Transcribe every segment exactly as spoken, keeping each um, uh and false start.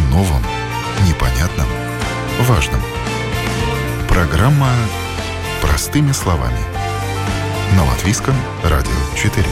новом, непонятном, важном. Программа «Простыми словами» на Латвийском радио четыре.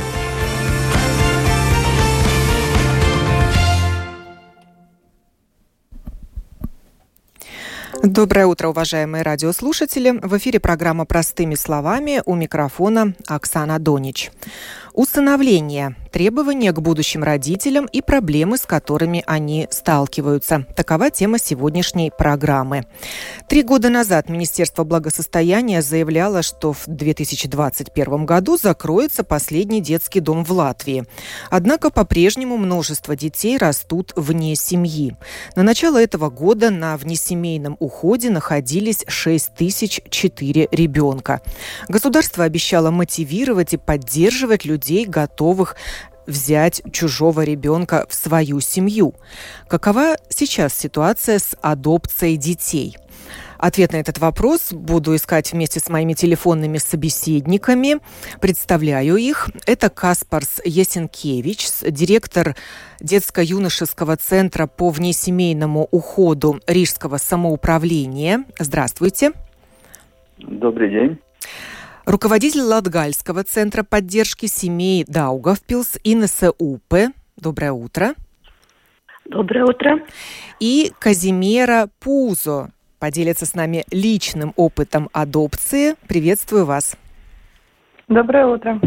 Доброе утро, уважаемые радиослушатели. В эфире программа «Простыми словами», у микрофона Оксана Донич. Усыновление. Требования к будущим родителям и проблемы, с которыми они сталкиваются. Такова тема сегодняшней программы. Три года назад Министерство благосостояния заявляло, что в две тысячи двадцать первом году закроется последний детский дом в Латвии. Однако по-прежнему множество детей растут вне семьи. На начало этого года на внесемейном уходе находились шесть тысяч четыре ребенка. Государство обещало мотивировать и поддерживать людей, готовых взять чужого ребенка в свою семью. Какова сейчас ситуация с адопцией детей? Ответ на этот вопрос буду искать вместе с моими телефонными собеседниками. Представляю их. Это Каспарс Есенкевич, директор детско-юношеского центра по внесемейному уходу Рижского самоуправления. Здравствуйте. Добрый день. Руководитель Латгальского центра поддержки семей Даугавпилс Инесса Упе. Доброе утро. Доброе утро. И Казимира Пузо поделится с нами личным опытом адопции. Приветствую вас. Доброе утро.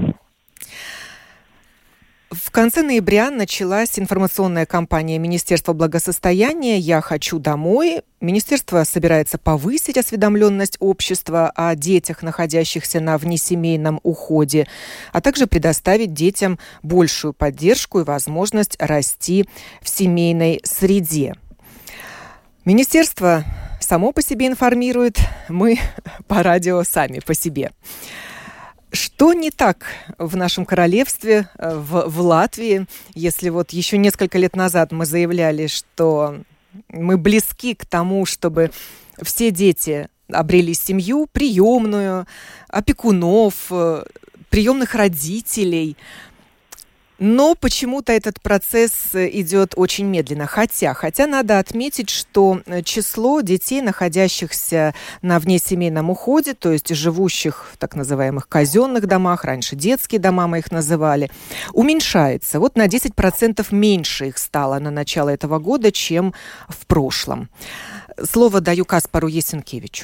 В конце ноября началась информационная кампания Министерства благосостояния «Я хочу домой». Министерство собирается повысить осведомленность общества о детях, находящихся на внесемейном уходе, а также предоставить детям большую поддержку и возможность расти в семейной среде. Министерство само по себе информирует, мы по радио сами по себе. Что не так в нашем королевстве, в, в Латвии, если вот еще несколько лет назад мы заявляли, что мы близки к тому, чтобы все дети обрели семью, приемную, опекунов, приемных родителей. Но почему-то этот процесс идет очень медленно. Хотя, хотя надо отметить, что число детей, находящихся на внесемейном уходе, то есть живущих в так называемых казенных домах, раньше детские дома мы их называли, уменьшается. Вот на десять процентов меньше их стало на начало этого года, чем в прошлом. Слово даю Каспару Есенкевичу.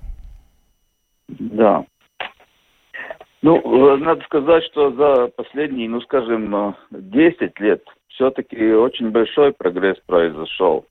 Да. Ну, надо сказать, что за последние, ну, скажем, десять лет все-таки очень большой прогресс произошел.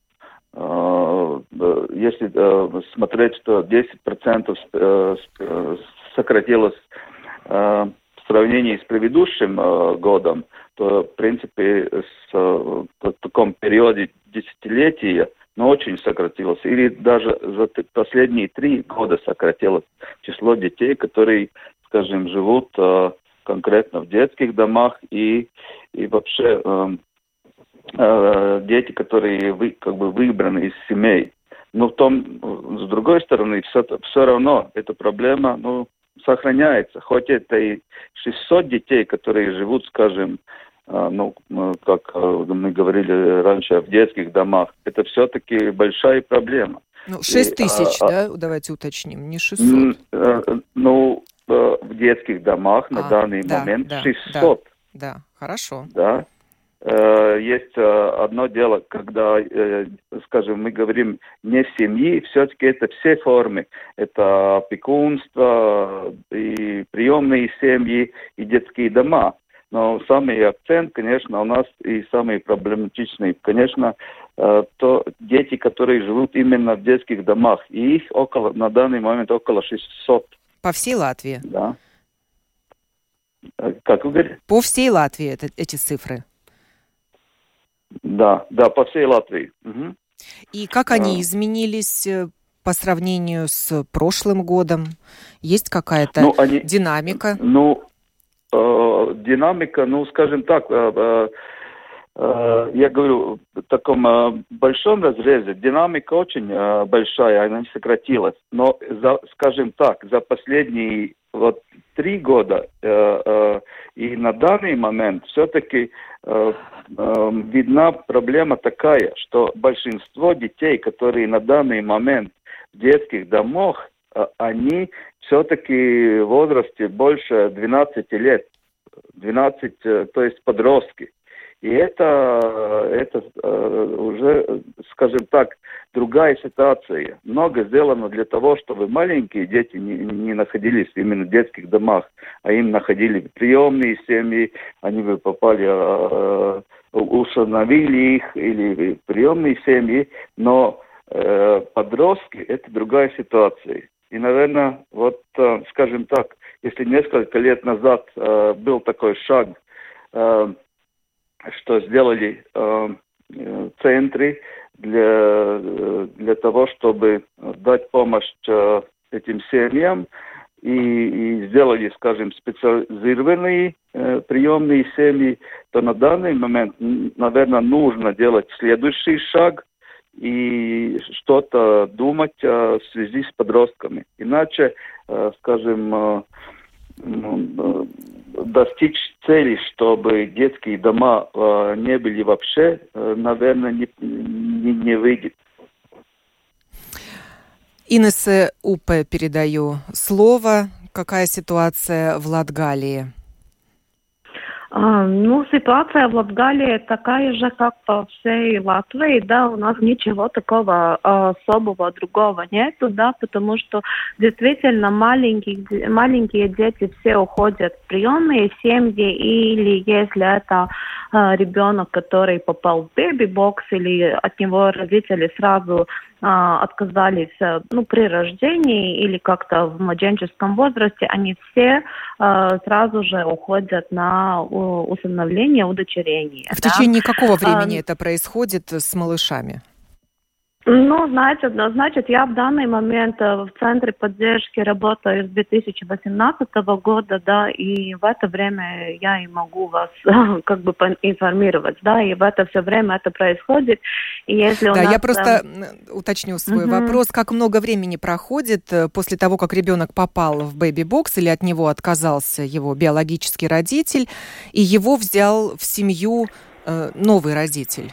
Если смотреть, что десять процентов сократилось в сравнении с предыдущим годом, то, в принципе, в таком периоде десятилетия, но очень сократилось. Или даже за последние три года сократилось число детей, которые, скажем, живут э, конкретно в детских домах и, и вообще э, э, дети, которые вы, как бы выбраны из семей. Но в том, с другой стороны, все, все равно эта проблема, ну, сохраняется. Хоть это и шестьсот детей, которые живут, скажем, э, ну, как э, мы говорили раньше, в детских домах, это все-таки большая проблема. Ну, шесть тысяч, и, да, а, давайте уточним, не шестьсот. Э, э, ну, в детских домах а, на данный да, момент да, шестьсот. Да, да, хорошо. Да. Есть одно дело, когда, скажем, мы говорим не в семье, все-таки это все формы. Это опекунство, и приемные семьи, и детские дома. Но самый акцент, конечно, у нас и самый проблематичный, конечно, то дети, которые живут именно в детских домах. И их около, на данный момент около шестисот. По всей Латвии? Да. Как вы говорите? По всей Латвии это, эти цифры? Да, да, по всей Латвии. Угу. И как они а... изменились по сравнению с прошлым годом? Есть какая-то ну, они... динамика? Ну, э, динамика, ну, скажем так, э, э, э, я говорю, в таком э, большом разрезе динамика очень э, большая, она сократилась. Но, за, скажем так, за последние вот три года, э, э, и на данный момент все-таки э, э, видна проблема такая, что большинство детей, которые на данный момент в детских домах, э, они все-таки в возрасте больше двенадцати лет, двенадцать, э, то есть подростки. И это, это э, уже, скажем так, другая ситуация. Много сделано для того, чтобы маленькие дети не, не находились именно в детских домах, а им находили приемные семьи, они бы попали, э, усыновили их или приемные семьи, но э, подростки – это другая ситуация. И, наверное, вот, э, скажем так, если несколько лет назад э, был такой шаг, э, что сделали э, центры для, для того, чтобы дать помощь э, этим семьям, и, и сделали, скажем, специализированные э, приемные семьи, то на данный момент, наверное, нужно делать следующий шаг и что-то думать э, в связи с подростками. Иначе, э, скажем, э, достичь цели, чтобы детские дома э, не были вообще, э, наверное, не, не, не выйдет. Инессе Упе передаю слово. Какая ситуация в Латгалии? А, ну, ситуация в Латгалии такая же, как по всей Латвии, да, у нас ничего такого а, особого другого нету, да, потому что действительно маленькие, маленькие дети все уходят в приемные семьи, или если это а, ребенок, который попал в бэби-бокс, или от него родители сразу а, отказались, ну, при рождении или как-то в младенческом возрасте, они все а, сразу же уходят на усыновление, удочерение. В да? течение какого времени а, это происходит с малышами? Ну, значит, значит, я в данный момент в Центре поддержки работаю с две тысячи восемнадцатого года, да, и в это время я и могу вас как бы информировать, да, и в это все время это происходит. И если у да, нас... я просто уточню свой uh-huh. вопрос. Как много времени проходит после того, как ребенок попал в бэби-бокс или от него отказался его биологический родитель, и его взял в семью э, новый родитель?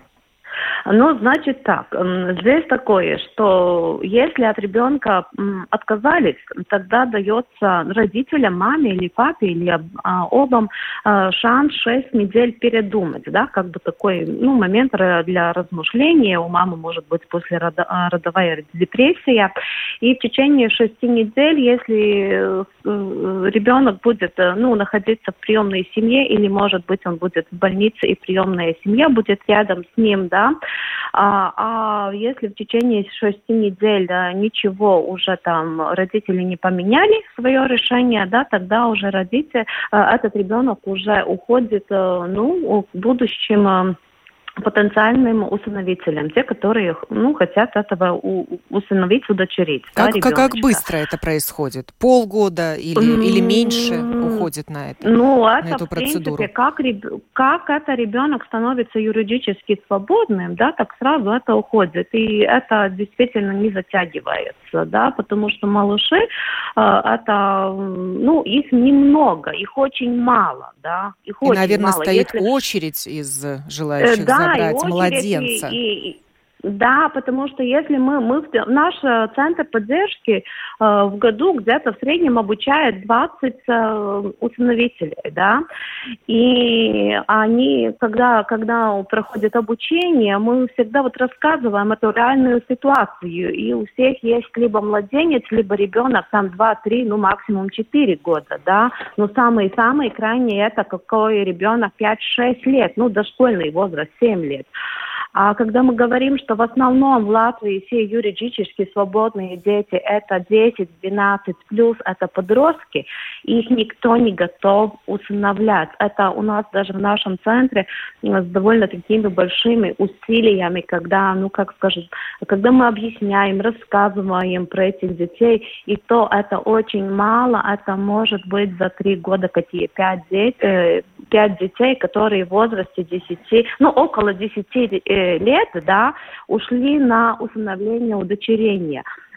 Ну, значит так, здесь такое, что если от ребенка отказались, тогда дается родителям, маме или папе, или а, обам а, шанс шесть недель передумать, да, как бы такой, ну, момент для размышления. У мамы может быть послеродовая депрессия. И в течение шести недель, если ребенок будет, ну, находиться в приемной семье, или, может быть, он будет в больнице, и приемная семья будет рядом с ним, да, А, а если в течение шести недель да, ничего уже там родители не поменяли свое решение, да, тогда уже родитель, этот ребенок уже уходит, ну, к будущим потенциальным усыновителям, те, которые, ну, хотят этого у, усыновить, удочерить. Как, да, как быстро это происходит? Полгода или, mm-hmm. или меньше уходит на, это, ну, на это, эту в процедуру? Принципе, как, как это ребенок становится юридически свободным, да, так сразу это уходит. И это действительно не затягивается, да, потому что малыши, э, это, ну, их немного, их очень мало, да. Их и, очень наверное, мало. стоит Если... очередь из желающих э, да, забрать очередь, младенца. И, и, да, потому что если мы, мы наш центр поддержки э, в году где-то в среднем обучает двадцать э, усыновителей, да, и они, когда, когда проходят обучение, мы всегда вот рассказываем эту реальную ситуацию, и у всех есть либо младенец, либо ребенок, там два-три, ну максимум четыре года, да, но самый-самый крайний это какой ребенок пять-шесть лет, ну дошкольный возраст семь лет. А когда мы говорим, что в основном в Латвии все юридически свободные дети это десять-двенадцать плюс, это подростки, их никто не готов усыновлять. Это у нас даже в нашем центре с довольно такими большими усилиями, когда, ну как скажем, когда мы объясняем, рассказываем про этих детей, и то это очень мало, это может быть за три года какие пять детей, пять детей, которые в возрасте десяти, ну около десяти лет, да, ушли на усыновление, удочерение.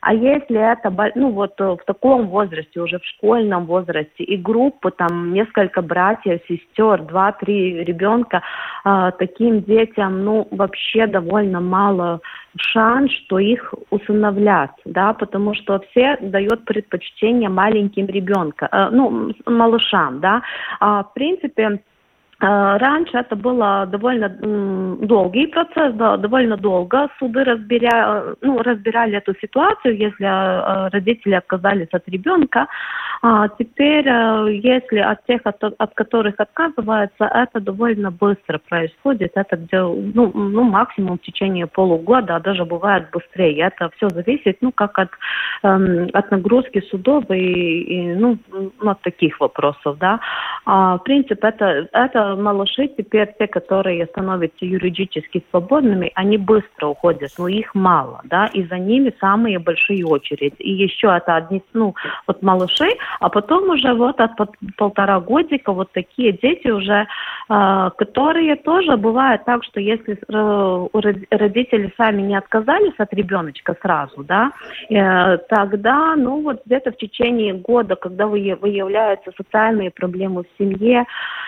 А если это, ну вот в таком возрасте, уже в школьном возрасте, и группы, там несколько братьев, сестер, два-три ребенка, э, таким детям, ну, вообще довольно мало шанс, что их усыновлят, да, потому что все дают предпочтение маленьким ребенкам, э, ну, малышам, да. А, в принципе, раньше это был довольно долгий процесс, да, довольно долго суды разбиря, ну, разбирали эту ситуацию, если родители отказались от ребенка. А теперь, если от тех, от, от которых отказываются, это довольно быстро происходит. Это где, ну, ну, максимум в течение полугода, а даже бывает быстрее. Это все зависит, ну, как от, эм, от нагрузки судов и, и ну, от таких вопросов, да. А, в принципе, это, это малыши теперь, те, которые становятся юридически свободными, они быстро уходят, но их мало, да, и за ними самые большие очереди. И еще это одни, ну, вот малыши, а потом уже вот от полтора годика вот такие дети уже, э, которые тоже бывает так, что если э, родители сами не отказались от ребеночка сразу, да, э, тогда, ну, вот где-то в течение года, когда выявляются социальные проблемы в семье,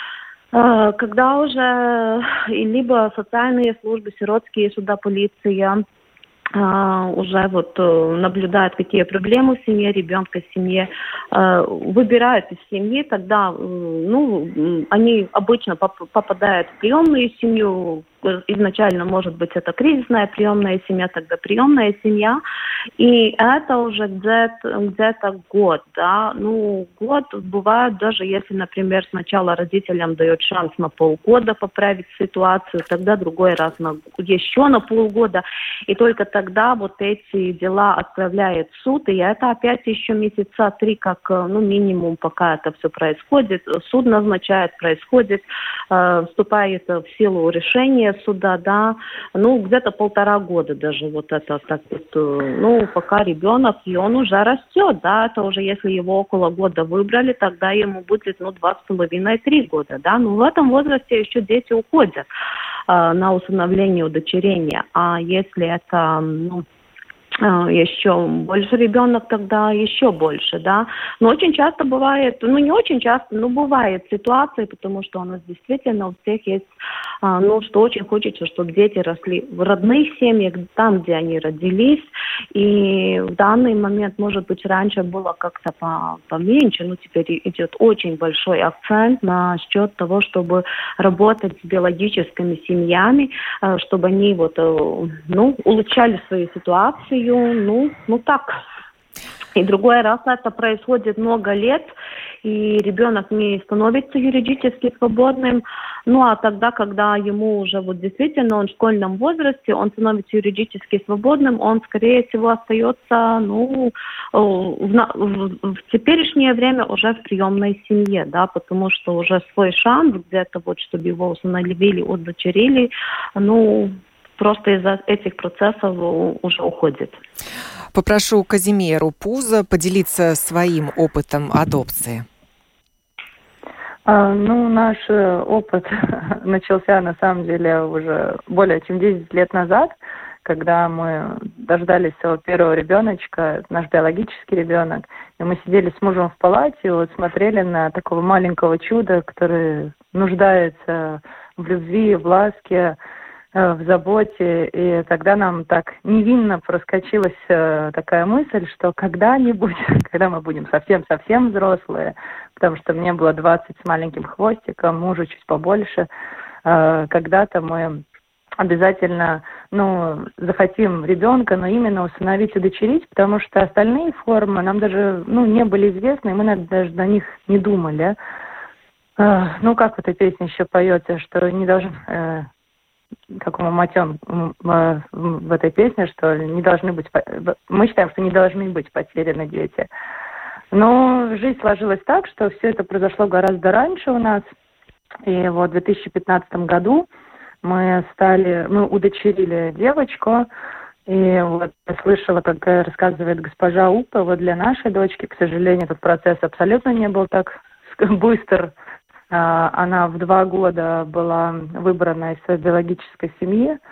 э, когда уже либо социальные службы, сиротские суда, полиция, Uh, уже вот uh, наблюдают, какие проблемы в семье, ребенка в семье, uh, выбирают из семьи, тогда uh, ну, они обычно поп- попадают в приемную семью. Изначально, может быть, это кризисная приемная семья, тогда приемная семья, и это уже где-то, где-то год, да, ну, год бывает, даже если, например, сначала родителям дает шанс на полгода поправить ситуацию, тогда другой раз на, еще на полгода, и только тогда вот эти дела отправляет в суд, и это опять еще месяца три, как, ну, минимум, пока это все происходит, суд назначает, происходит, э, вступает в силу решение суда, да, ну, где-то полтора года даже вот это, так вот, ну, пока ребенок, и он уже растет, да, это уже, если его около года выбрали, тогда ему будет, ну, два с половиной, три года, да, ну, в этом возрасте еще дети уходят э, на усыновление, удочерение, а если это, ну, еще больше ребенок, тогда еще больше, да. Но очень часто бывает, ну не очень часто, но бывает ситуации, потому что у нас действительно у всех есть, ну, что очень хочется, чтобы дети росли в родных семьях, там, где они родились. И в данный момент, может быть, раньше было как-то по, поменьше, но теперь идет очень большой акцент на счет того, чтобы работать с биологическими семьями, чтобы они вот, ну, улучшали свою ситуацию. Ну, ну так. И другой раз это происходит много лет, и ребенок не становится юридически свободным. Ну, а тогда, когда ему уже вот действительно он в школьном возрасте, он становится юридически свободным, он, скорее всего, остается, ну, в, в, в теперешнее время уже в приемной семье, да, потому что уже свой шанс где-то вот, чтобы его усыновили, удочерили, ну, просто из-за этих процессов уже уходит. Попрошу Казимиру Пуза поделиться своим опытом адопции. А, ну, наш опыт начался, на самом деле, уже более чем десять лет назад, когда мы дождались своего первого ребеночка, наш биологический ребенок, и мы сидели с мужем в палате и вот смотрели на такого маленького чуда, который нуждается в любви, в ласке, в заботе, и тогда нам так невинно проскочилась э, такая мысль, что когда-нибудь, когда мы будем совсем-совсем взрослые, потому что мне было двадцать с маленьким хвостиком, мужу чуть побольше, э, когда-то мы обязательно, ну, захотим ребенка, но именно усыновить, удочерить, потому что остальные формы нам даже, ну, не были известны, и мы даже на них не думали. Э, ну, как в этой песне еще поется, что не должен... Э, как у Маматён в этой песне, что не должны быть, мы считаем, что не должны быть потеряны дети. Но жизнь сложилась так, что все это произошло гораздо раньше у нас. И вот в две тысячи пятнадцатом году мы стали, мы удочерили девочку. И вот я слышала, как рассказывает госпожа Упа, вот для нашей дочки, к сожалению, этот процесс абсолютно не был так быстр. Она в два года была выбрана из своей биологической семьи,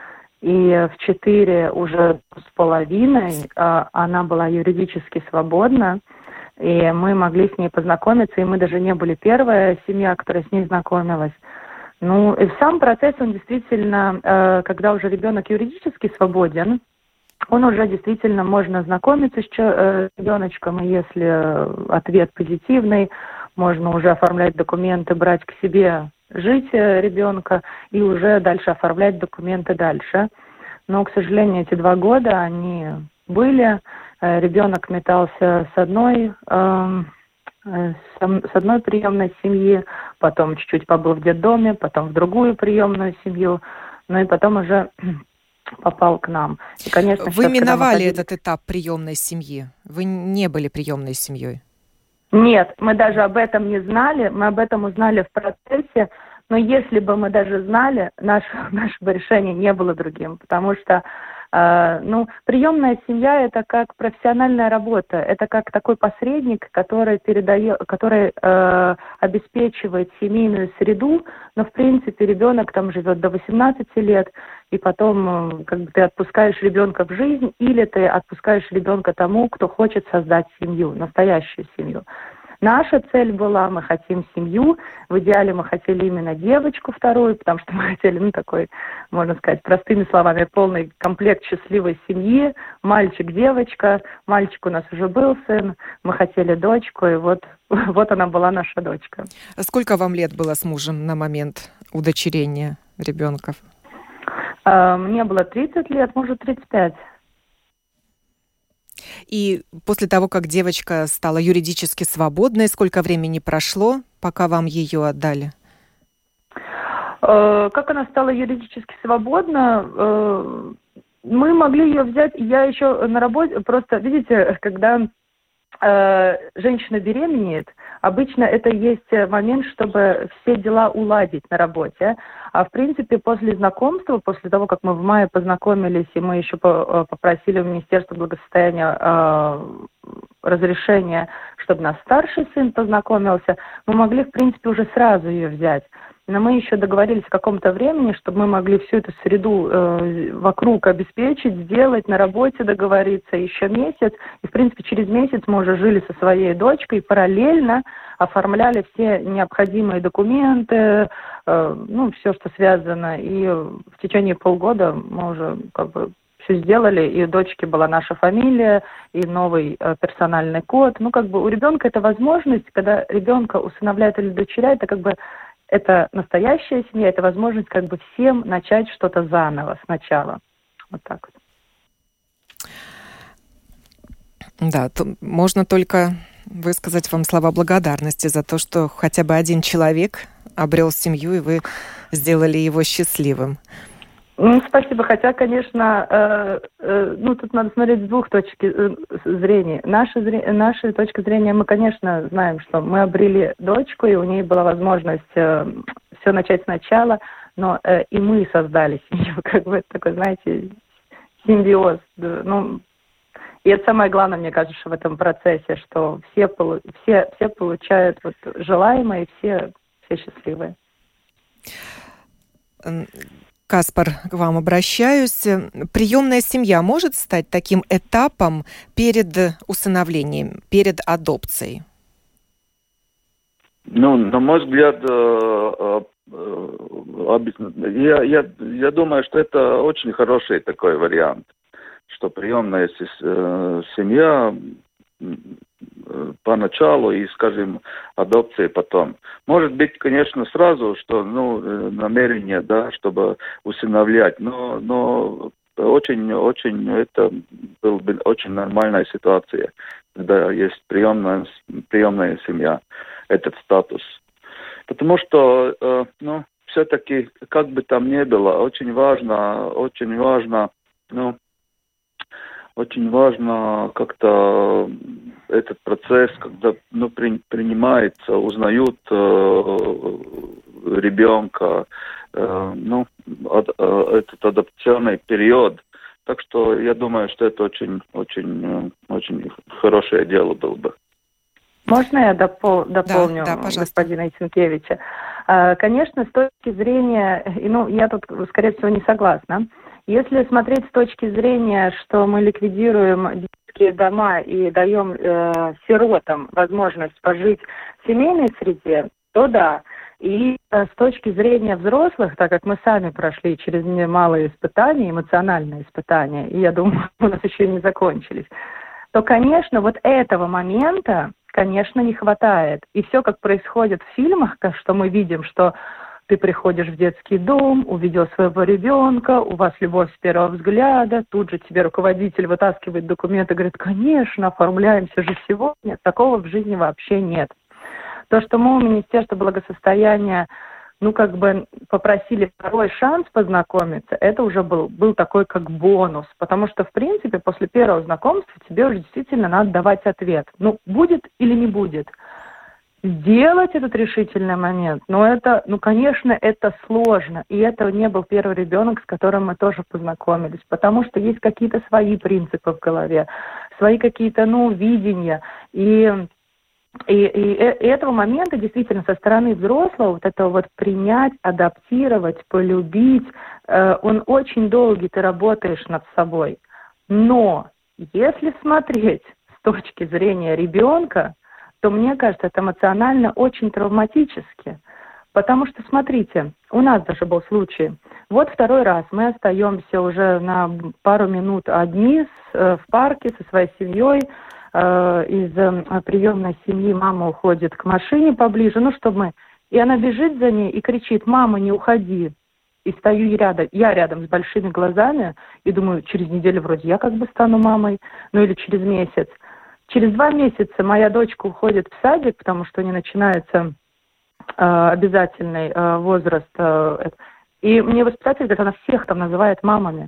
и в четыре уже с половиной она была юридически свободна, и мы могли с ней познакомиться, и мы даже не были первая семья, которая с ней знакомилась. Ну, и сам процесс, он действительно, когда уже ребенок юридически свободен, он уже действительно можно знакомиться с ребеночком, и если ответ позитивный, можно уже оформлять документы, брать к себе, жить ребенка и уже дальше оформлять документы дальше. Но, к сожалению, эти два года они были. Ребенок метался с одной, э, с одной приемной семьи, потом чуть-чуть побыл в детдоме, потом в другую приемную семью, ну и потом уже попал к нам. И, конечно, Вы сейчас, миновали ходили... этот этап приемной семьи? Вы не были приемной семьей? Нет, мы даже об этом не знали, мы об этом узнали в процессе, но если бы мы даже знали, наше, наше бы решение не было другим, потому что э, ну, приемная семья – это как профессиональная работа, это как такой посредник, который, передает, который э, обеспечивает семейную среду, но в принципе ребенок там живет до восемнадцати лет, и потом как бы ты отпускаешь ребенка в жизнь, или ты отпускаешь ребенка тому, кто хочет создать семью, настоящую семью. Наша цель была, мы хотим семью, в идеале мы хотели именно девочку вторую, потому что мы хотели, ну, такой, можно сказать, простыми словами, полный комплект счастливой семьи, мальчик-девочка, мальчик у нас уже был сын, мы хотели дочку, и вот, вот она была наша дочка. А сколько вам лет было с мужем на момент удочерения ребенка? Мне было тридцать лет, мужу тридцать пять. И после того, как девочка стала юридически свободной, сколько времени прошло, пока вам ее отдали? Как она стала юридически свободна? Мы могли ее взять, я еще на работе, просто, видите, когда женщина беременеет, обычно это есть момент, чтобы все дела уладить на работе. А в принципе, после знакомства, после того, как мы в мае познакомились, и мы еще попросили у Министерства благосостояния э, разрешения, чтобы наш старший сын познакомился, мы могли, в принципе, уже сразу ее взять. Но мы еще договорились в каком-то времени, чтобы мы могли всю эту среду э, вокруг обеспечить, сделать, на работе договориться еще месяц. И, в принципе, через месяц мы уже жили со своей дочкой, параллельно оформляли все необходимые документы, э, ну, все, что связано. И в течение полгода мы уже как бы все сделали, и у дочки была наша фамилия, и новый э, персональный код. Ну, как бы у ребенка это возможность, когда ребенка усыновляют или удочеряют, это как бы это настоящая семья, это возможность как бы всем начать что-то заново, сначала. Вот так вот. Да, то можно только высказать вам слова благодарности за то, что хотя бы один человек обрел семью, и вы сделали его счастливым. Ну, спасибо. Хотя, конечно, э, э, ну, тут надо смотреть с двух точек э, зрения. Наша, зре... Наша точка зрения, мы, конечно, знаем, что мы обрели дочку, и у нее была возможность э, все начать сначала, но э, и мы создали семью, как бы такой, знаете, симбиоз. Ну, и это самое главное, мне кажется, в этом процессе, что все, полу... все, все получают вот желаемое, и все, все счастливые. Каспар, к вам обращаюсь. Приемная семья может стать таким этапом перед усыновлением, перед адопцией? Ну, на мой взгляд, я, я, я думаю, что это очень хороший такой вариант, что приемная семья поначалу и, скажем, адопции потом. Может быть, конечно, сразу, что, ну, намерение, да, чтобы усыновлять, но, но очень, очень, это была бы очень нормальная ситуация, когда есть приемная, приемная семья, этот статус. Потому что, э, ну, все-таки, как бы там ни было, очень важно, очень важно, ну, очень важно как-то этот процесс, когда, ну, при, принимается, узнают э, ребенка, э, ну, ад, э, этот адаптационный период. Так что я думаю, что это очень, очень, очень хорошее дело было бы. Можно я допол- дополню да, да, господина Ицинкевича? Конечно, с точки зрения, ну, я тут, скорее всего, не согласна. Если смотреть с точки зрения, что мы ликвидируем детские дома и даем э, сиротам возможность пожить в семейной среде, то да. И э, с точки зрения взрослых, так как мы сами прошли через немалые испытания, эмоциональные испытания, и я думаю, у нас еще не закончились, то, конечно, вот этого момента, конечно, не хватает. И все, как происходит в фильмах, как, что мы видим, что ты приходишь в детский дом, увидел своего ребенка, у вас любовь с первого взгляда, тут же тебе руководитель вытаскивает документы и говорит, конечно, оформляемся же сегодня. Такого в жизни вообще нет. То, что мы у Министерства благосостояния, ну, как бы попросили второй шанс познакомиться, это уже был, был такой как бонус. Потому что, в принципе, после первого знакомства тебе уже действительно надо давать ответ. Ну, будет или не будет. Сделать этот решительный момент, но это, ну, конечно, это сложно. И это не был первый ребенок, с которым мы тоже познакомились. Потому что есть какие-то свои принципы в голове, свои какие-то, ну, видения. И... И, и, и этого момента действительно со стороны взрослого вот это вот принять, адаптировать, полюбить, э, он очень долгий, ты работаешь над собой. Но если смотреть с точки зрения ребенка, то мне кажется, это эмоционально очень травматически. Потому что, смотрите, у нас даже был случай. Вот второй раз мы остаемся уже на пару минут одни с, э, в парке со своей семьей. Из приемной семьи мама уходит к машине поближе, ну, чтобы мы... И она бежит за ней и кричит, мама, не уходи. И стою я рядом, я рядом с большими глазами и думаю, через неделю вроде я как бы стану мамой, ну или через месяц. Через два месяца моя дочка уходит в садик, потому что не начинается э, обязательный э, возраст. Э, и мне воспитатель говорит, она всех там называет мамами.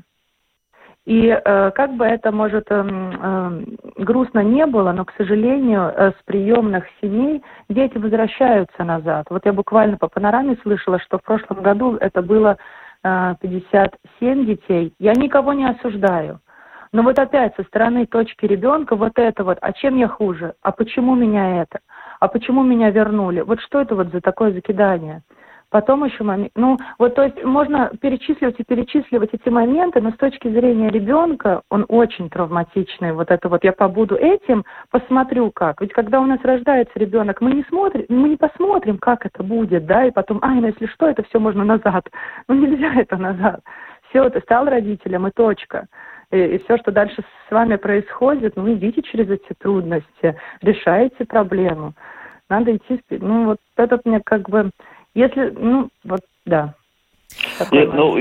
И э, как бы это, может, э, э, грустно не было, но, к сожалению, э, с приемных семей дети возвращаются назад. Вот я буквально по панораме слышала, что в прошлом году это было э, пятьдесят семь детей. Я никого не осуждаю. Но вот опять со стороны точки ребенка вот это вот, а чем я хуже? А почему меня это? А почему меня вернули? Вот что это вот за такое закидание? Потом еще момент, ну, вот, то есть можно перечисливать и перечисливать эти моменты, но с точки зрения ребенка он очень травматичный. Вот это вот я побуду этим, посмотрю как. Ведь когда у нас рождается ребенок, мы не смотрим, мы не посмотрим, как это будет, да, и потом, ай, ну если что, это все можно назад. Ну нельзя это назад. Все, ты стал родителем и точка. И, и все, что дальше с вами происходит, ну идите через эти трудности, решайте проблему. Надо идти, ну вот этот мне как бы... Если, ну, вот, да. Нет, ну,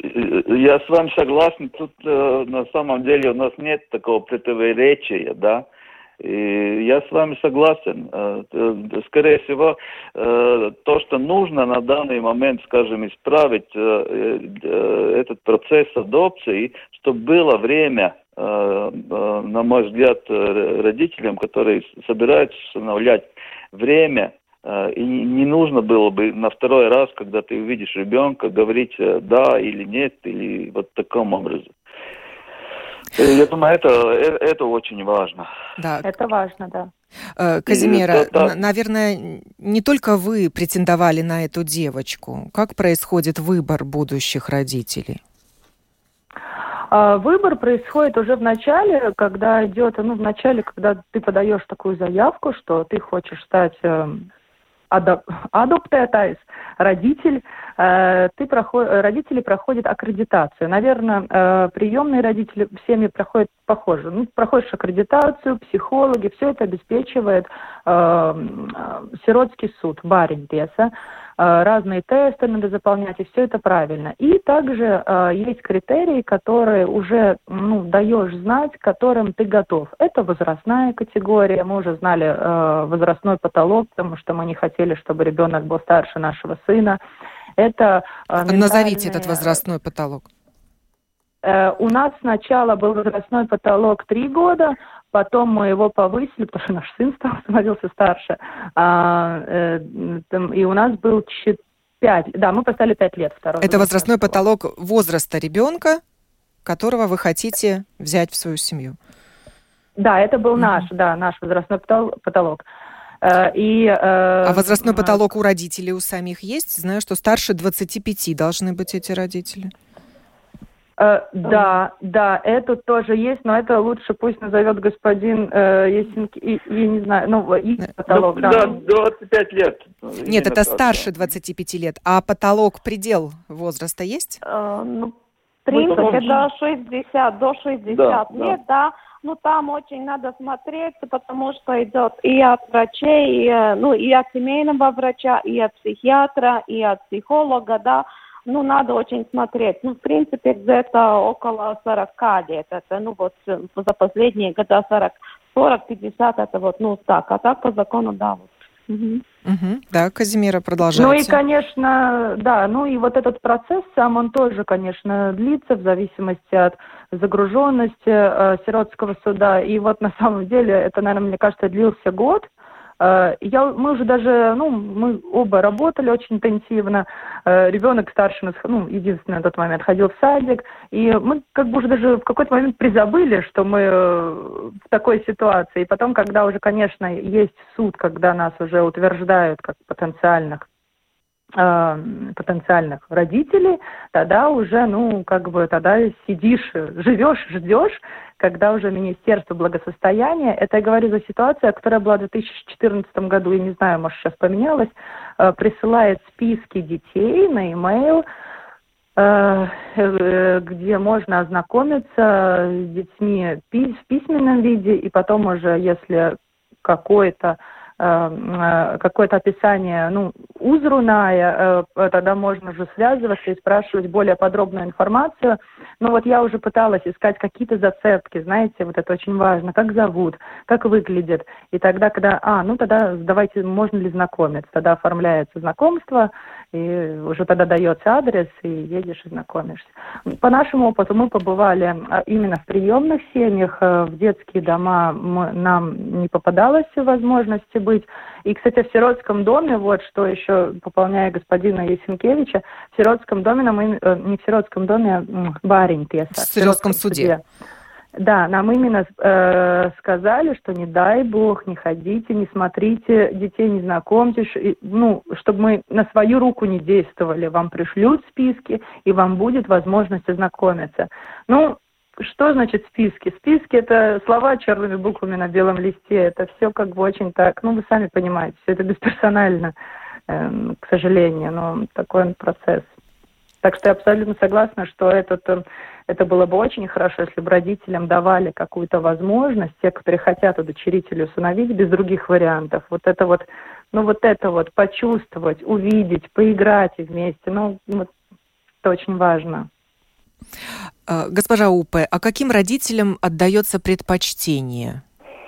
я с вами согласен, тут э, на самом деле у нас нет такого противоречия, да, и я с вами согласен. Э, скорее всего, э, то, что нужно на данный момент, скажем, исправить э, э, этот процесс адопции, чтобы было время, э, э, на мой взгляд, родителям, которые собираются усыновлять, время. И не нужно было бы на второй раз, когда ты увидишь ребенка, говорить да или нет, или вот таким образом. Я думаю, это, это очень важно. Да. Это важно, да. Казимира, это... наверное, не только вы претендовали на эту девочку. Как происходит выбор будущих родителей? Выбор происходит уже в начале, когда идет, ну, в начале, когда ты подаешь такую заявку, что ты хочешь стать... адоптētājs, родитель, э, ты проход, родители проходят аккредитацию. Наверное, э, приемные родители в семье проходят похоже. Ну, проходишь аккредитацию, психологи, все это обеспечивает э, сиротский суд, баринтеса. Э, разные тесты надо заполнять, и все это правильно. И также э, есть критерии, которые уже, ну, даешь знать, к которым ты готов. Это возрастная категория. Мы уже знали э, возрастной потолок, потому что мы не хотели, чтобы ребенок был старше нашего сына. Это э, ментальные... Назовите этот возрастной потолок. Э, у нас сначала был возрастной потолок три года, потом мы его повысили, потому что наш сын стал, становился старше. А, э, там, и у нас был пять, да, мы поставили пять лет. Второй Это возрастной потолок возраста ребенка, которого вы хотите взять в свою семью. Да, это был mm-hmm. наш, да, наш возрастной потолок. И, э, а возрастной потолок у родителей у самих есть? Знаю, что старше двадцати пяти должны быть эти родители. Э, да, да, это тоже есть, но это лучше пусть назовет господин э, Есенкевич, я не знаю, ну, и потолок, ну, да. да. двадцать пять лет. Нет, это так, старше да. двадцати пяти лет. А потолок, предел возраста есть? Э, ну, в принципе, Ну, до шестидесяти, до шестидесяти Да, лет, да. Ну, там очень надо смотреть, потому что идет и от врачей, и, ну, и от семейного врача, и от психиатра, и от психолога, да. Ну, надо очень смотреть. Ну, в принципе, где-то около сорока лет. Это, ну, вот за последние года сорок, сорок, пятьдесят, это вот, ну, так. А так по закону, да, вот. Угу. Угу. Да, Казимира, продолжайте. Ну и, конечно, да, ну и вот этот процесс сам, он тоже, конечно, длится в зависимости от загруженности э, сиротского суда. И вот на самом деле это, наверное, мне кажется, длился год. Э, я, мы уже даже, ну, мы оба работали очень интенсивно. Э, ребенок старший, нас, ну, единственный на тот момент, ходил в садик. И мы как бы уже даже в какой-то момент призабыли, что мы в такой ситуации. И потом, когда уже, конечно, есть суд, когда нас уже утверждают как потенциальных э, потенциальных родителей, тогда уже, ну, как бы, тогда сидишь, живешь, ждешь, когда уже Министерство благосостояния, это я говорю за ситуацию, которая была в две тысячи четырнадцатом году, я не знаю, может, сейчас поменялась, э, присылает списки детей на e-mail, где можно ознакомиться с детьми в письменном виде, и потом уже, если какое-то какое-то описание, ну, узруная, тогда можно уже связываться и спрашивать более подробную информацию. Но вот я уже пыталась искать какие-то зацепки, знаете, вот это очень важно, как зовут, как выглядит. И тогда, когда, а, ну тогда давайте, можно ли знакомиться, тогда оформляется знакомство, и уже тогда дается адрес, и едешь и знакомишься. По нашему опыту мы побывали именно в приемных семьях, в детские дома мы, нам не попадалось возможности быть. И, кстати, в сиротском доме, вот что еще, пополняя господина Есенкевича, в сиротском доме, нам, не в сиротском доме, а барень, в сиротском суде. суде. Да, нам именно э, сказали, что не дай бог, не ходите, не смотрите детей, не знакомьтесь, и, ну, чтобы мы на свою руку не действовали. Вам пришлют списки, и вам будет возможность ознакомиться. Ну, что значит списки? Списки – это слова черными буквами на белом листе. Это все как бы очень так, ну, вы сами понимаете, все это бесперсонально, э, к сожалению, но такой он процесс. Так что я абсолютно согласна, что этот, это было бы очень хорошо, если бы родителям давали какую-то возможность, те, которые хотят удочерить или усыновить, без других вариантов. Вот это вот, ну вот это вот почувствовать, увидеть, поиграть вместе, ну, вот, это очень важно. Госпожа Упе, а каким родителям отдается предпочтение?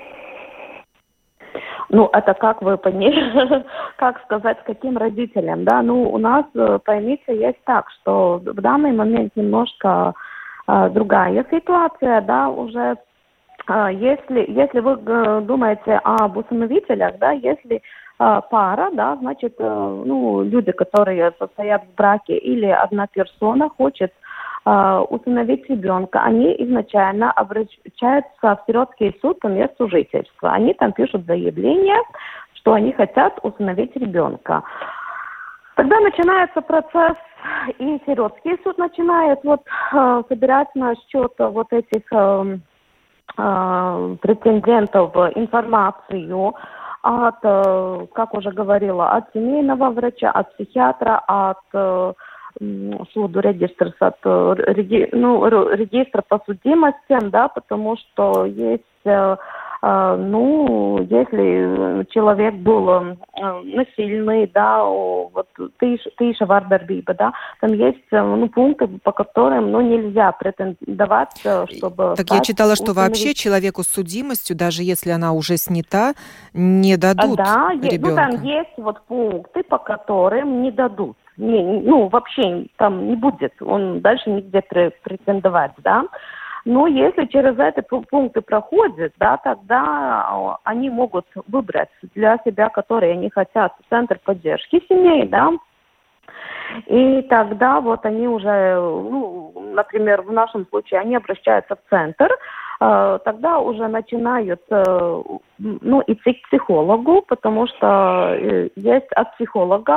Ну, это как вы поняли, как сказать, с каким родителям, да? Ну, у нас, поймите, есть так, что в данный момент немножко э, другая ситуация, да, уже, э, если, если вы э, думаете об усыновителях, да, если э, пара, да, значит, э, ну, люди, которые состоят в браке, или одна персона хочет усыновить ребенка, они изначально обращаются в сиротский суд по месту жительства. Они там пишут заявление, что они хотят усыновить ребенка. Тогда начинается процесс, и сиротский суд начинает вот э, собирать на счет вот этих э, э, претендентов информацию от, э, как уже говорила, от семейного врача, от психиатра, от э, суду регистр, от, реги, ну, регистр по судимостям, да, потому что есть, э, э, ну, если человек был э, насильный, да, вот тиша вардарбиба, да, там есть, ну, пункты, по которым, ну, нельзя претендовать, чтобы... Так я читала, что установить... вообще человеку с судимостью, даже если она уже снята, не дадут да, ребенка. Ну, там есть вот пункты, по которым не дадут. Не, ну, вообще там не будет, он дальше нигде претендовать, да. Но если через эти пункты проходят, да, тогда они могут выбрать для себя, которые они хотят, центр поддержки семей, да. И тогда вот они уже, ну, например, в нашем случае, они обращаются в центр, э, тогда уже начинают, э, ну, идти к психологу, потому что э, есть от психолога,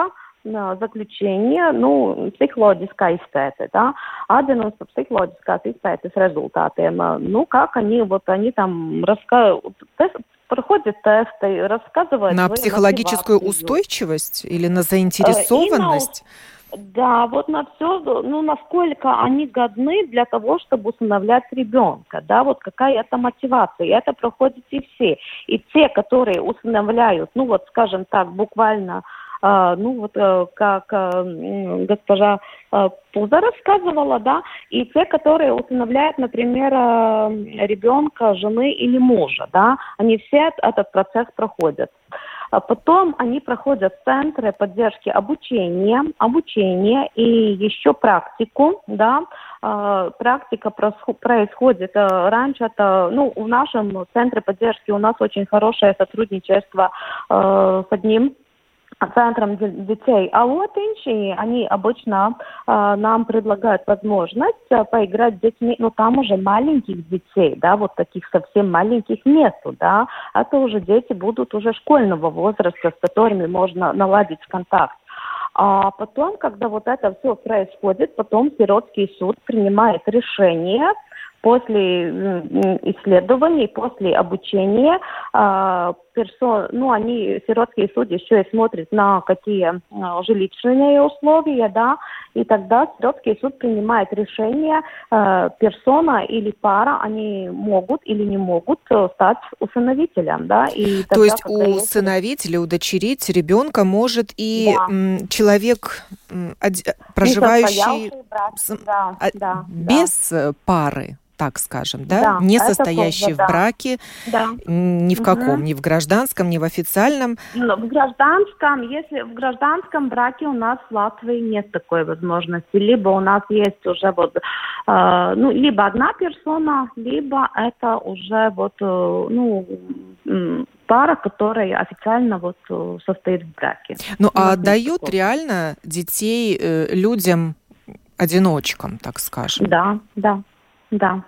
заключение, nu, psiholoģiskā izpēte, да, один из психологических izpētes результатiem, ну, как они, вот они там рассказывают, проходят тесты, рассказывают... На психологическую мотивацию. Устойчивость или на заинтересованность? И на, да, вот на все, ну, насколько они годны для того, чтобы усыновлять ребенка, да, вот какая это мотивация. И это проходят и все. И те, которые усыновляют, ну, вот, скажем так, буквально... Uh, ну вот uh, как uh, госпожа uh, Пуза рассказывала, да, и те, которые усыновляют, например, uh, ребенка, жены или мужа, да, они все этот процесс проходят. А потом они проходят центры поддержки обучения, обучения и еще практику, да, uh, практика происходит uh, раньше, это, ну, в нашем центре поддержки у нас очень хорошее сотрудничество uh, с одним центром детей, а вот инши, они обычно э, нам предлагают возможность э, поиграть с детьми, но там уже маленьких детей, да, вот таких совсем маленьких нету, да, это уже дети будут уже школьного возраста, с которыми можно наладить контакт. А потом, когда вот это все происходит, потом сиротский суд принимает решение, после исследований, после обучения, э, персон, ну, они, сиротские судьи, еще и смотрят на какие э, жилищные условия, да, и тогда сиротский суд принимает решение, э, персона или пара, они могут или не могут стать усыновителем, да. И тогда, то есть усыновить есть... или удочерить ребенка может и да. м, человек, м, од... проживающий брак, с... да, а... да, без да. пары, так скажем, да, да не состоящий в да. браке, да. ни в каком, угу. ни в гражданском, ни в официальном. Но в гражданском, если в гражданском браке у нас в Латвии нет такой возможности, либо у нас есть уже вот, э, ну, либо одна персона, либо это уже вот, э, ну, пара, которая официально вот состоит в браке. Ну, а отдают реально детей э, людям одиночкам, так скажем? Да, да. Да.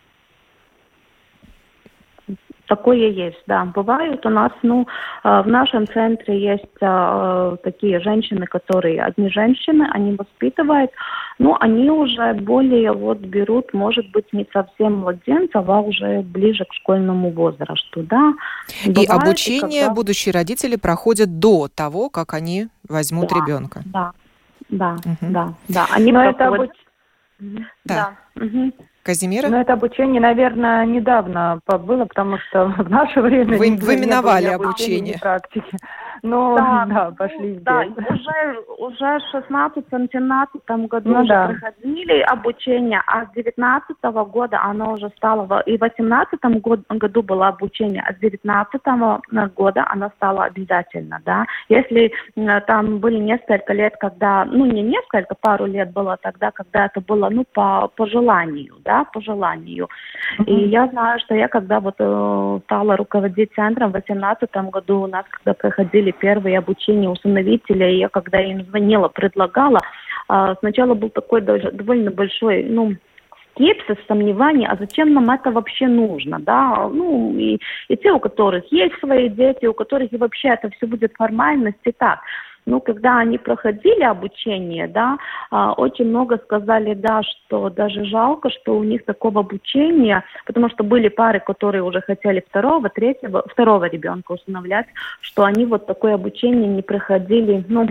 Такое есть, да. Бывают у нас, ну, в нашем центре есть э, такие женщины, которые, одни женщины, они воспитывают, но они уже более вот берут, может быть, не совсем младенцев, а уже ближе к школьному возрасту, да. Бывает, и обучение когда... будущие родители проходят до того, как они возьмут да, ребенка. Да, да, угу. да, да. Они но проходят... это обуч... Да. да. Угу. Казимира? Ну, это обучение, наверное, недавно было, потому что в наше время... Вы, не, вы миновали не обучение. Ни практики. Ну, да, да, пошли здесь. Да, уже, уже в шестнадцатом-семнадцатом году ну, уже да. проходили обучение, а с девятнадцатого года оно уже стало... И в восемнадцатом году было обучение, а с девятнадцатого года оно стало обязательно, да. Если там были несколько лет, когда... Ну, не несколько, пару лет было тогда, когда это было, ну, по, по желанию, да, по желанию. Mm-hmm. И я знаю, что я, когда вот э, стала руководить центром в восемнадцатом году, у нас, когда проходили первые обучения усыновителей, я, когда им звонила, предлагала, э, сначала был такой даже довольно большой, ну, скепсис, сомневание, а зачем нам это вообще нужно, да, ну, и, и те, у которых есть свои дети, у которых и вообще это все будет формальность и так. Ну, когда они проходили обучение, да, очень много сказали, да, что даже жалко, что у них такого обучения, потому что были пары, которые уже хотели второго, третьего, второго ребенка усыновлять, что они вот такое обучение не проходили, ну,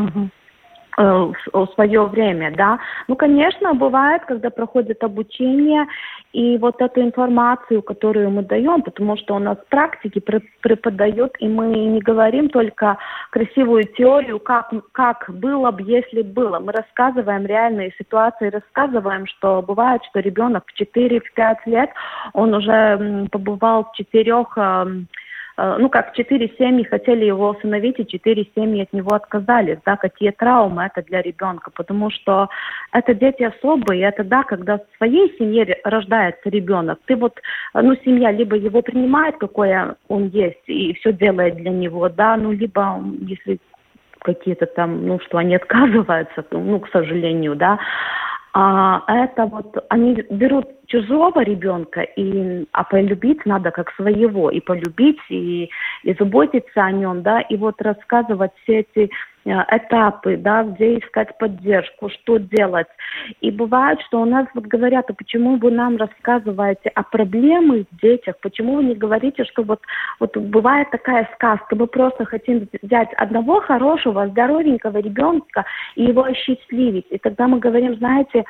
в свое время, да. Ну, конечно, бывает, когда проходит обучение, и вот эту информацию, которую мы даем, потому что у нас практики преподают, и мы не говорим только красивую теорию, как, как было бы, если было. Мы рассказываем реальные ситуации, рассказываем, что бывает, что ребенок в четыре-пять лет, он уже побывал в четырех... Ну, как четыре семьи хотели его усыновить, и четыре семьи от него отказались, да, какие травмы это для ребенка, потому что это дети особые, это, да, когда в своей семье рождается ребенок, ты вот, ну, семья либо его принимает, какой он есть, и все делает для него, да, ну, либо, если какие-то там, ну, что они отказываются, то, ну, к сожалению, да, а это вот, они берут чужого ребенка, и, а полюбить надо как своего, и полюбить, и, и заботиться о нем, да, и вот рассказывать все эти этапы, да, где искать поддержку, что делать. И бывает, что у нас вот говорят, а почему вы нам рассказываете о проблемах в детях, почему вы не говорите, что вот, вот бывает такая сказка, мы просто хотим взять одного хорошего, здоровенького ребенка и его осчастливить. И тогда мы говорим, знаете,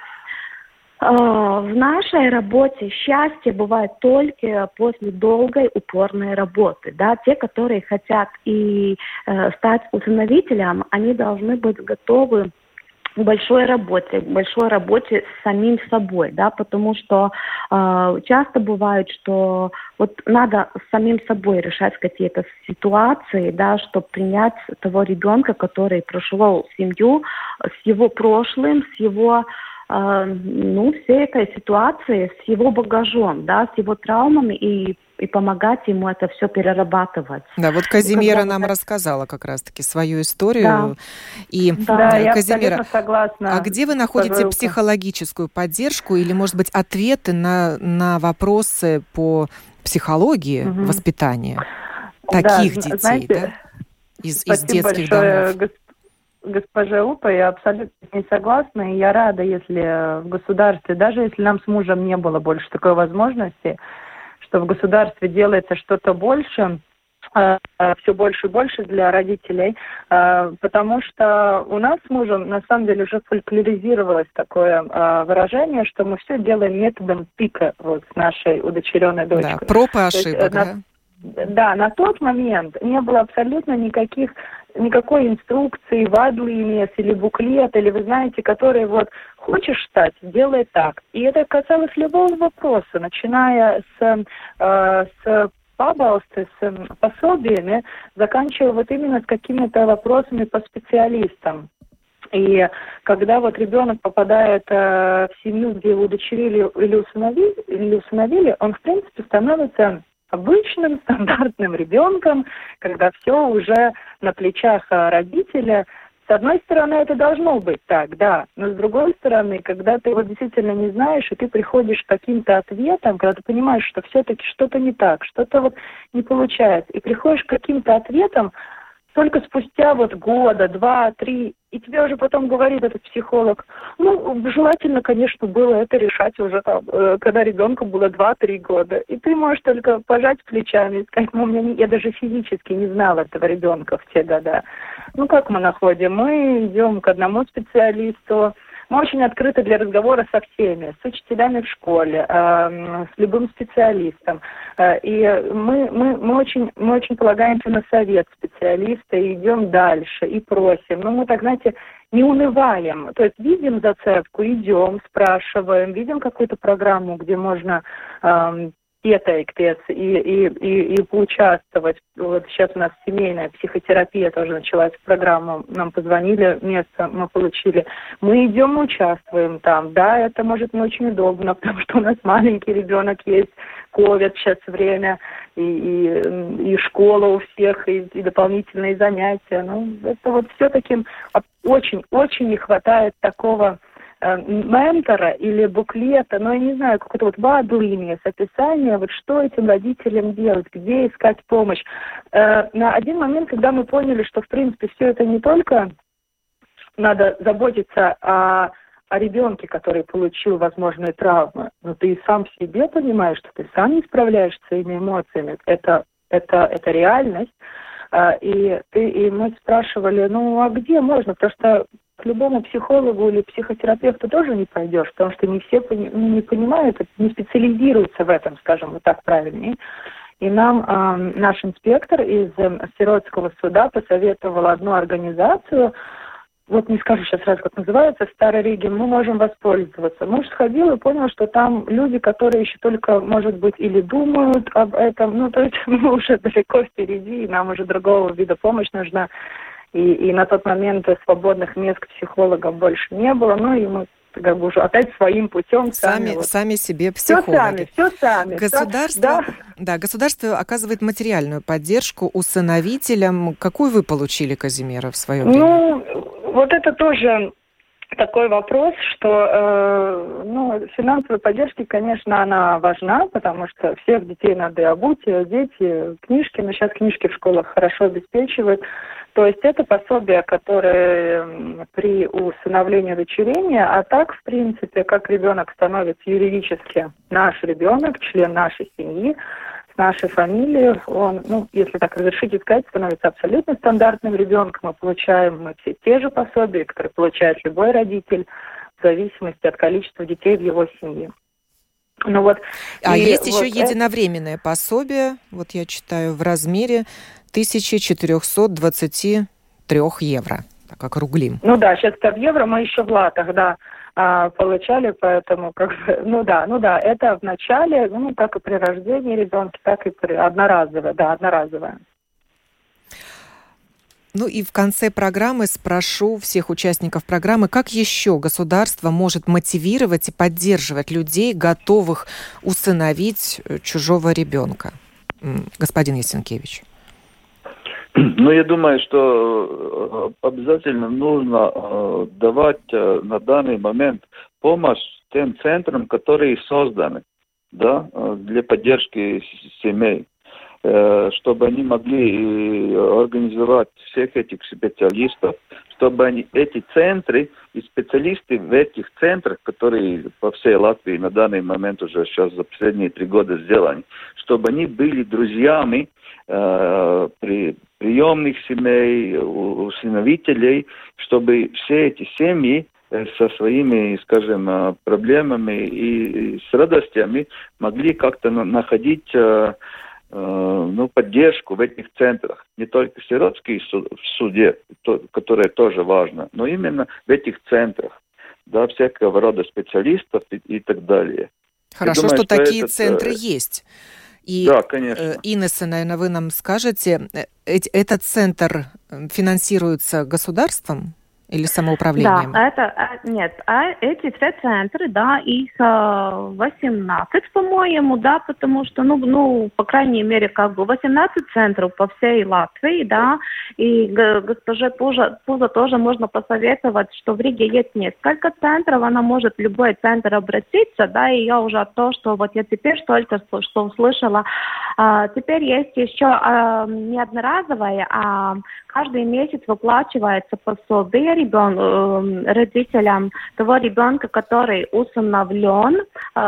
в нашей работе счастье бывает только после долгой упорной работы. Да? Те, которые хотят и э, стать усыновителем, они должны быть готовы к большой работе, к большой работе с самим собой, да, потому что э, часто бывает, что вот надо с самим собой решать какие-то ситуации, да, чтобы принять того ребенка, который прошел семью, с его прошлым, с его ну, всей этой ситуации, с его багажом, да, с его травмами и, и помогать ему это все перерабатывать. Да, вот Казимира Когда... нам рассказала как раз-таки свою историю. Да. И, да, я Казимира, абсолютно согласна. А где вы находите Пожалуйста. психологическую поддержку или, может быть, ответы на, на вопросы по психологии угу. воспитания таких да, детей, знаете, да? Из, из детских большое, домов? Госпожа Упа, я абсолютно не согласна, и я рада, если в государстве, даже если нам с мужем не было больше такой возможности, что в государстве делается что-то больше, все больше и больше для родителей, потому что у нас с мужем на самом деле уже фольклоризировалось такое выражение, что мы все делаем методом тыка вот, с нашей удочеренной дочкой. Да, проб и ошибок, есть, да? На, да, на тот момент не было абсолютно никаких никакой инструкции, вадлимес или буклет, или вы знаете, который вот хочешь стать, делай так. И это касалось любого вопроса, начиная с, э, с пабалсты, с пособиями, заканчивая вот именно с какими-то вопросами по специалистам. И когда вот ребенок попадает э, в семью, где его удочерили или усыновили, или усыновили, он в принципе становится обычным, стандартным ребенком, когда все уже на плечах родителя. С одной стороны, это должно быть так, да, но с другой стороны, когда ты вот действительно не знаешь, и ты приходишь к каким-то ответам, когда ты понимаешь, что все-таки что-то не так, что-то вот не получается, и приходишь к каким-то ответам только спустя вот года, два, три, и тебе уже потом говорит этот психолог, ну, желательно, конечно, было это решать уже там, когда ребенку было два-три года. И ты можешь только пожать плечами и сказать, ну, у меня не... я даже физически не знала этого ребенка в те года. Ну, как мы находим? Мы идем к одному специалисту, мы очень открыты для разговора со всеми, с учителями в школе, э, с любым специалистом. Э, и мы, мы, мы, очень, мы очень полагаемся на совет специалиста и идем дальше, и просим. Но мы так, знаете, не унываем. То есть видим зацепку, идем, спрашиваем, видим какую-то программу, где можно... Э, ieteikties и, и, и, и поучаствовать. Вот сейчас у нас семейная психотерапия тоже началась, программа, нам позвонили, место мы получили. Мы идем, мы участвуем там. Да, это может не очень удобно, потому что у нас маленький ребенок есть, ковид сейчас время, и, и, и школа у всех, и, и дополнительные занятия. Ну, это вот все-таки очень-очень не хватает такого ментора или буклета, но я не знаю, какое-то вот вадлимес, описание, вот что этим родителям делать, где искать помощь. Э, на один момент, когда мы поняли, что, в принципе, все это не только надо заботиться о, о ребенке, который получил возможные травмы, но ты и сам в себе понимаешь, что ты сам не справляешься с своими эмоциями. Это, это, это реальность. Э, и, ты, и мы спрашивали, ну, а где можно? Потому что к любому психологу или психотерапевту тоже не пойдешь, потому что не все ну, не понимают, не специализируются в этом, скажем вот так правильнее. И нам э, наш инспектор из э, Сиротского суда посоветовал одну организацию, вот не скажу сейчас сразу, как называется, в Старой Риге, мы можем воспользоваться. Муж сходил и понял, что там люди, которые еще только, может быть, или думают об этом, ну, то есть мы уже далеко впереди, и нам уже другого вида помощь нужна. И, и на тот момент свободных мест к психологам больше не было, ну и мы как бы уже опять своим путем сами, сами, вот. сами себе психологи. Все сами, все сами. Государство, да. Да, государство оказывает материальную поддержку усыновителям. Какую вы получили, Казимира, в свое время? Ну, вот это тоже такой вопрос, что э, ну, финансовая поддержка, конечно, она важна, потому что всех детей надо и обуть, и дети, книжки, но сейчас книжки в школах хорошо обеспечивают. То есть это пособие, которое при усыновлении удочерения, а так, в принципе, как ребенок становится юридически наш ребенок, член нашей семьи, с нашей фамилией, он, ну, если так разрешите сказать, становится абсолютно стандартным ребенком. Мы получаем мы все те же пособия, которые получает любой родитель, в зависимости от количества детей в его семье. Ну, вот, а и есть вот еще единовременное пособие, вот я читаю, в размере тысяча четыреста двадцать три евро, так как рублим. Ну да, сейчас это в евро, мы еще в латах, да, а, получали, поэтому, как бы, ну да, ну да, это в начале, ну, как и при рождении ребенка, так и при одноразовое, да, одноразовое. Ну и в конце программы спрошу всех участников программы, как еще государство может мотивировать и поддерживать людей, готовых усыновить чужого ребенка? Господин Ясенкевич. Ну, я думаю, что обязательно нужно давать на данный момент помощь тем центрам, которые созданы, да, для поддержки семей, чтобы они могли организовать всех этих специалистов, чтобы они, эти центры и специалисты в этих центрах, которые по всей Латвии на данный момент уже сейчас за последние три года сделаны, чтобы они были друзьями э, при приемных семей, усыновителей, чтобы все эти семьи со своими, скажем, проблемами и с радостями могли как-то находить ну, поддержку в этих центрах. Не только сиротские в суде, то, которое тоже важно, но именно в этих центрах, да, всякого рода специалистов и, и так далее. Хорошо, думаю, что, что такие этот, центры есть. И, да, конечно. Инесса, наверное, вы нам скажете, этот центр финансируется государством или самоуправлением? Да, это, нет, а эти все центры, да, их восемнадцать, по-моему, да, потому что, ну, ну, по крайней мере, как бы восемнадцать центров по всей Латвии, да, и госпоже Пуза, Пуза тоже можно посоветовать, что в Риге есть несколько центров, она может в любой центр обратиться, да, и я уже то, что вот я теперь только что услышала, а, теперь есть еще а, не одноразовое, а каждый месяц выплачивается пособие ребен, э, родителям того ребенка, который усыновлен, э,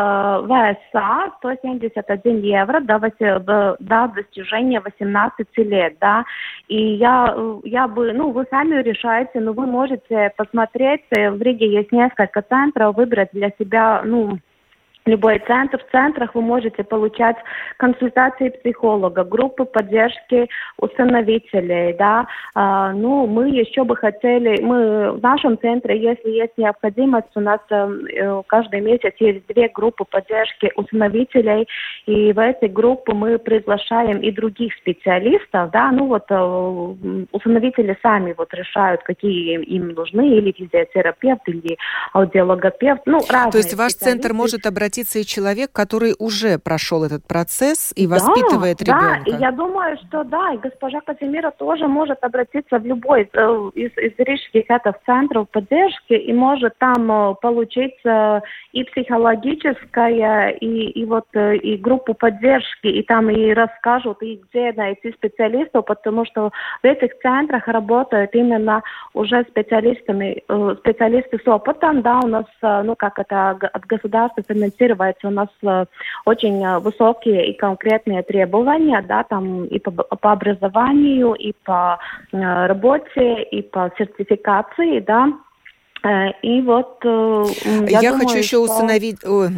в эс а сто семьдесят один евро до, до достижения восемнадцати лет, да. И я, я бы, ну, вы сами решаете, но вы можете посмотреть, в Риге есть несколько центров, выбрать для себя, ну, любой центр. В центрах вы можете получать консультации психолога, группы поддержки усыновителей, да. А, ну, мы еще бы хотели, мы в нашем центре, если есть необходимость, у нас э, каждый месяц есть две группы поддержки усыновителей, и в эти группы мы приглашаем и других специалистов, да, ну вот э, усыновители сами вот решают, какие им нужны, или физиотерапевт, или аудиологопевт, ну, разные. То есть ваш центр может обратиться и человек, который уже прошел этот процесс и воспитывает да, ребенка. Да, и я думаю, что да, и госпожа Казимира тоже может обратиться в любой э, из, из рижских этих центров поддержки и может там э, получить э, и психологическое, и, и вот э, и группу поддержки, и там и расскажут, и где найти специалистов, потому что в этих центрах работают именно уже специалистами, э, специалисты с опытом, да, у нас, э, ну как это от государства финансируется, у нас э, очень э, высокие и конкретные требования, да, там и по, по образованию, и по э, работе, и по сертификации, да. Э, и вот э, я, я думаю, хочу еще что... установить, о,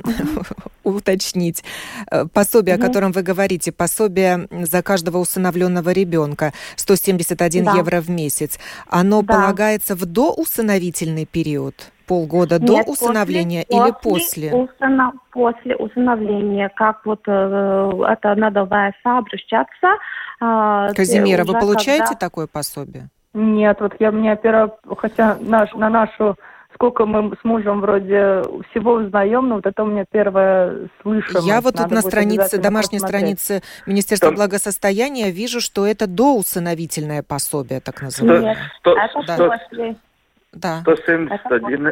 уточнить пособие, о котором вы говорите, пособие за каждого усыновленного ребенка, сто семьдесят один да. евро в месяц. Оно да. полагается в доусыновительный период? Полгода Нет, до усыновления после, или после? После, усынов, после усыновления, как вот э, это надо в эс а обращаться. Э, Казимира, вы получаете когда... такое пособие? Нет, вот я мне первое, хотя наш, на нашу, сколько мы с мужем вроде всего узнаем, но вот это у меня первое слышимость. Я вот тут на странице, домашней посмотреть. странице Министерства Там... благосостояния вижу, что это доусыновительное пособие, так называемое. Нет, это да. после. Да. сто семьдесят один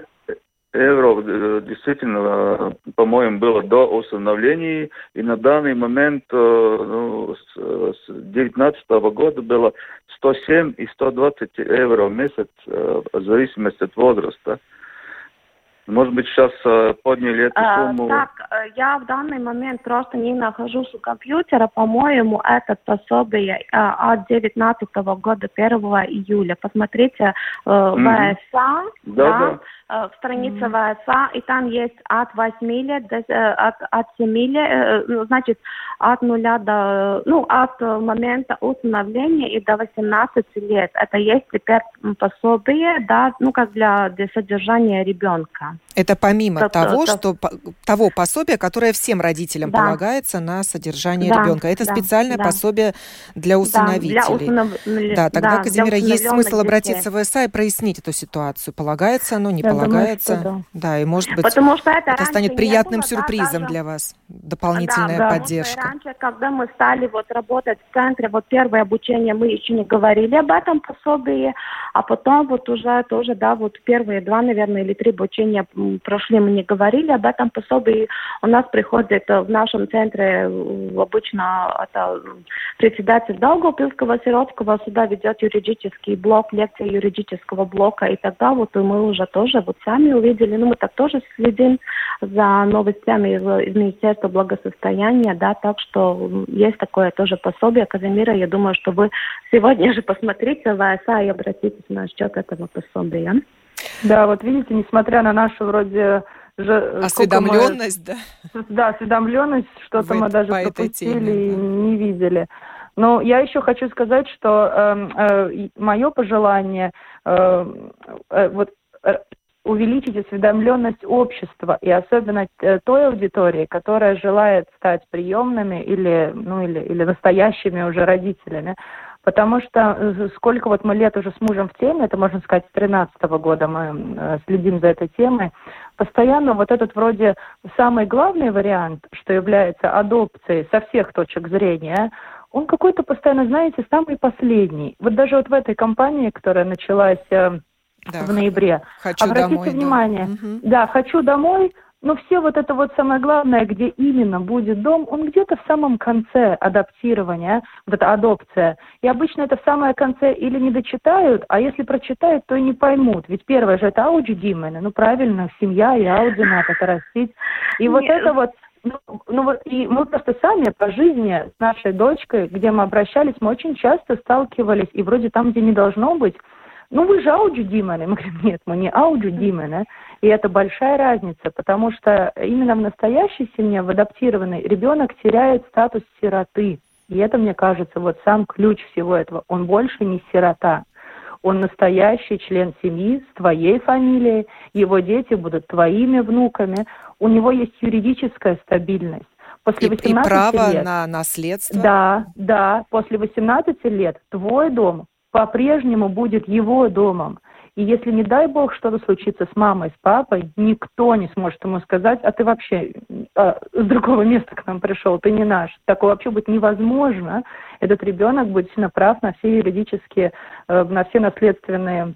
евро действительно, по-моему, было до установления, и на данный момент ну, с две тысячи девятнадцатого года было сто семь и сто двадцать евро в месяц, в зависимости от возраста. Может быть, сейчас подняли эту сумму? А, так, я в данный момент просто не нахожусь у компьютера. По-моему, это пособие а, от девятнадцатого года, первого июля. Посмотрите, э, mm-hmm. ВСА, да, да. Э, страница mm-hmm. ВСА, и там есть от восьми лет, до, э, от, от семи лет, э, значит, от нуля до, ну, от момента установления и до восемнадцати лет. Это есть теперь пособие, да, ну, как для, для содержания ребенка. Это помимо то, того, то, что по, того пособия, которое всем родителям да. полагается на содержание да, ребенка. Это да, специальное да. пособие для усыновителей. Да, для установ... да тогда, да, Казимира, есть смысл детей. Обратиться в ВСА и прояснить эту ситуацию. Полагается оно, не Я полагается? Думаю, да. да, и может быть Потому что это, это станет приятным было, сюрпризом да, для вас. Дополнительная да, поддержка. Да, раньше, когда мы стали вот работать в центре, вот первое обучение мы еще не говорили об этом пособии, а потом вот уже тоже, да, вот первые два, наверное, или три обучения прошли, мы не говорили об этом пособии. У нас приходит в нашем центре обычно это председатель Даугавпилского сиротского суда ведет юридический блок, лекции юридического блока, и тогда вот мы уже тоже вот сами увидели, ну мы так тоже следим за новостями из, из Министерства благосостояния, да, так что есть такое тоже пособие. Казимира, я думаю, что вы сегодня же посмотрите в ВСА и обратитесь насчет этого пособия. Да, вот видите, несмотря на нашу вроде же... Осведомленность, мы, да? Да, осведомленность, что-то мы даже пропустили и не видели. Но я еще хочу сказать, что э, э, мое пожелание э, э, вот, э, увеличить осведомленность общества и особенно той аудитории, которая желает стать приемными или, ну, или, или настоящими уже родителями. Потому что сколько вот мы лет уже с мужем в теме, это можно сказать с тринадцатого года мы следим за этой темой, постоянно вот этот вроде самый главный вариант, что является адопцией со всех точек зрения, он какой-то постоянно, знаете, самый последний. Вот даже вот в этой кампании, которая началась да, в ноябре, хочу обратите домой, внимание, да. Угу. да, хочу домой. Но все вот это вот самое главное, где именно будет дом, он где-то в самом конце адаптирования, вот эта адопция. И обычно это в самом конце или не дочитают, а если прочитают, то и не поймут. Ведь первое же это аудиодимены, ну правильно, семья и ауди надо это растить. И вот это вот, ну, ну вот, и мы просто сами по жизни с нашей дочкой, где мы обращались, мы очень часто сталкивались, и вроде там, где не должно быть, ну вы же аудиодимены. Мы говорим, нет, мы не аудиодимены. И это большая разница, потому что именно в настоящей семье, в адаптированной, ребенок теряет статус сироты. И это, мне кажется, вот сам ключ всего этого. Он больше не сирота. Он настоящий член семьи с твоей фамилией. Его дети будут твоими внуками. У него есть юридическая стабильность. После и, и право лет, на наследство. Да, да. После восемнадцати лет твой дом по-прежнему будет его домом. И если, не дай бог, что-то случится с мамой, с папой, никто не сможет ему сказать, а ты вообще а, с другого места к нам пришел, ты не наш. Такое вообще быть невозможно. Этот ребенок будет сильно прав на все юридические, на все наследственные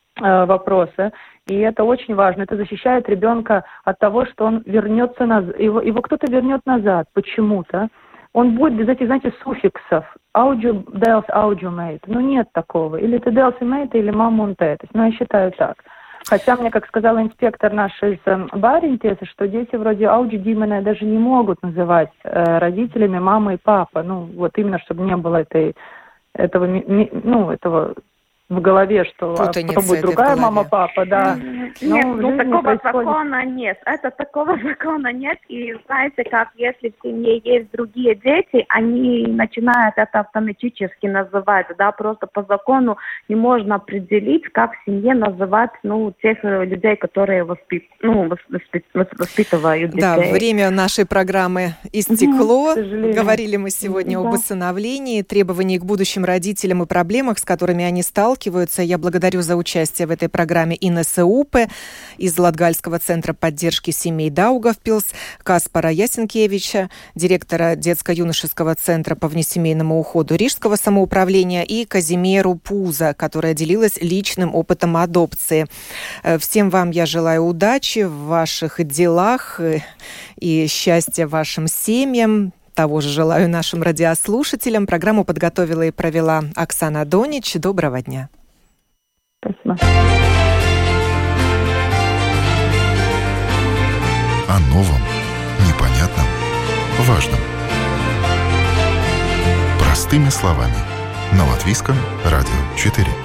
вопросы. И это очень важно. Это защищает ребенка от того, что он вернется назад. Его, его кто-то вернет назад почему-то. Он будет без этих, знаете, суффиксов. Аудио, делс, аудиомейт. Ну, нет такого. Или ты делс имейт, или мамонтетес. Ну, я считаю так. Хотя мне, как сказала инспектор наш из э, Баринтеса, что дети вроде аудиодимена даже не могут называть э, родителями мама и папа. Ну, вот именно, чтобы не было этой, этого, ми, ну, этого в голове, что а потом будет другая мама, папа, да. Нет, ну, ну такого происходит. Закона нет. Это такого закона нет. И знаете, как если в семье есть другие дети, они начинают это автоматически называть, да, просто по закону не можно определить, как в семье называть, ну, тех людей, которые воспит... ну, воспит... воспитывают детей. Да, время нашей программы истекло. Mm-hmm. Говорили мы сегодня mm-hmm. об усыновлении, требований к будущим родителям и проблемах, с которыми они сталкиваются. сталкиваются. Я благодарю за участие в этой программе Инессе Упе из Латгальского центра поддержки семей Даугавпилс, Каспара Ясенкевича, директора детско-юношеского центра по внесемейному уходу Рижского самоуправления, и Казимиру Пуза, которая делилась личным опытом адопции. Всем вам я желаю удачи в ваших делах и счастья вашим семьям. Того же желаю нашим радиослушателям. Программу подготовила и провела Оксана Донич. Доброго дня. Спасибо. О новом, непонятном, важном. Простыми словами. На Латвийском радио четыре.